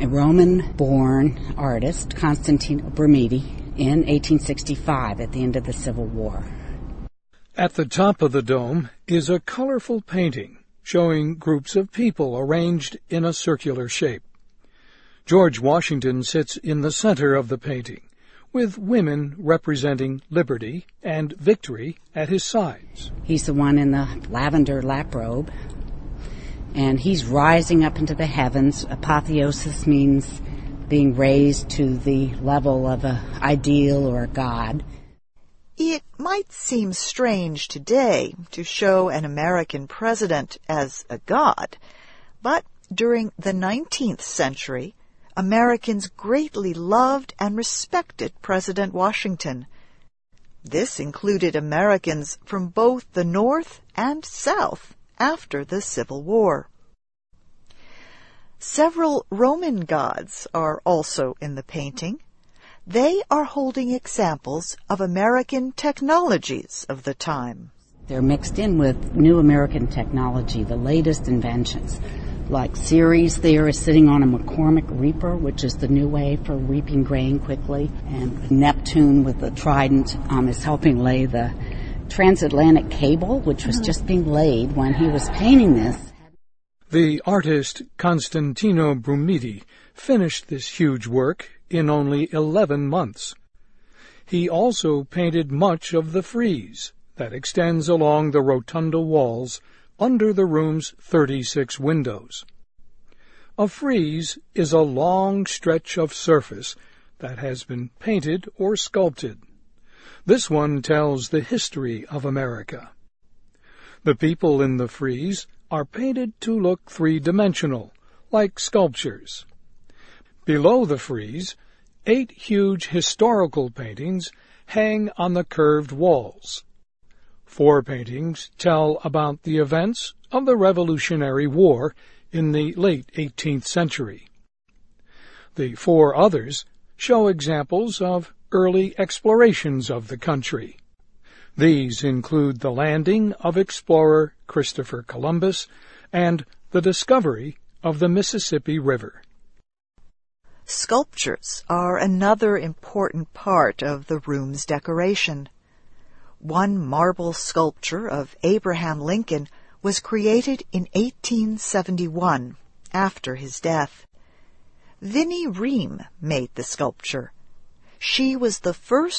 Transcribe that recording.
a Roman-born artist, Constantino Brumidi, in 1865 at the end of the Civil War. At the top of the dome is a colorful painting showing groups of people arranged in a circular shape. George Washington sits in the center of the painting, with women representing liberty and victory at his sides. He's the one in the lavender laprobe, and he's rising up into the heavens. Apotheosis means being raised to the level of an ideal or a god. It might seem strange today to show an American president as a god, but during the 19th century, Americans greatly loved and respected President Washington. This included Americans from both the North and South after the Civil War. Several Roman gods are also in the painting. They are holding examples of American technologies of the time. They're mixed in with new American technology, the latest inventions. Like Ceres there is sitting on a McCormick reaper, which is the new way for reaping grain quickly. And Neptune with the trident is helping lay the transatlantic cable, which was just being laid when he was painting this. The artist Constantino Brumidi finished this huge work in only 11 months. He also painted much of the frieze that extends along the rotunda walls under the room's 36 windows. A frieze is a long stretch of surface that has been painted or sculpted. This one tells the history of America. The people in the frieze are painted to look three-dimensional, like sculptures. Below the frieze, 8 huge historical paintings hang on the curved walls. 4 paintings tell about the events of the Revolutionary War in the late 18th century. The 4 others show examples of early explorations of the country. These include the landing of explorer Christopher Columbus and the discovery of the Mississippi River. Sculptures are another important part of the room's decoration. One marble sculpture of Abraham Lincoln was created in 1871, after his death. Vinnie Ream made the sculpture. She was the first